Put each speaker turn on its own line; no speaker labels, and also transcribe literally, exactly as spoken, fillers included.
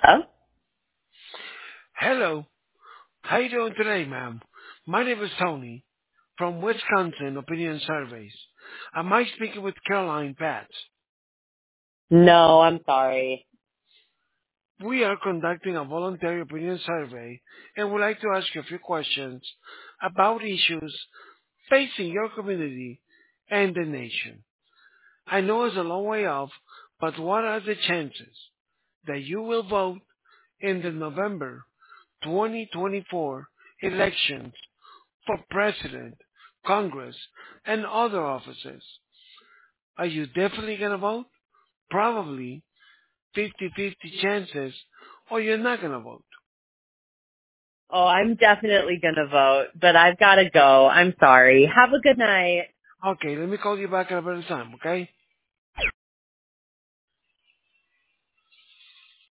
Oh,
Hello. How you doing today, ma'am? My name is Tony from Wisconsin Opinion Surveys. Am I speaking with Caroline Patz?
no, I'm sorry.
We are conducting a voluntary opinion survey and would like to ask you a few questions about issues facing your community and the nation. I know it's a long way off, but what are the chances that you will vote in the November twenty twenty-four elections for president, Congress, and other offices? Are you definitely going to vote? Probably fifty-fifty chances, or you're not going to vote.
Oh, I'm definitely going to vote, but I've got to go. I'm sorry. Have a good night.
Okay, let me call you back at a better time, okay?